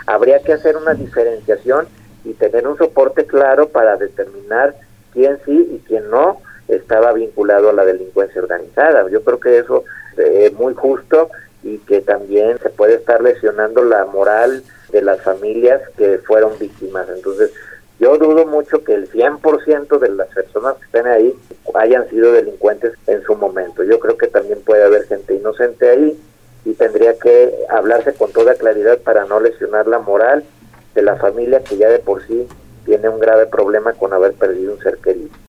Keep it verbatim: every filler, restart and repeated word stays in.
habría que hacer una diferenciación y tener un soporte claro para determinar quién sí y quién no estaba vinculado a la delincuencia organizada. Yo creo que eso es muy justo y que también se puede estar lesionando la moral de las familias que fueron víctimas. Entonces, yo dudo mucho que el cien por ciento de las personas que estén ahí hayan sido delincuentes en su momento. Yo creo que también puede haber gente inocente ahí y tendría que hablarse con toda claridad para no lesionar la moral de la familia, que ya de por sí tiene un grave problema con haber perdido un ser querido.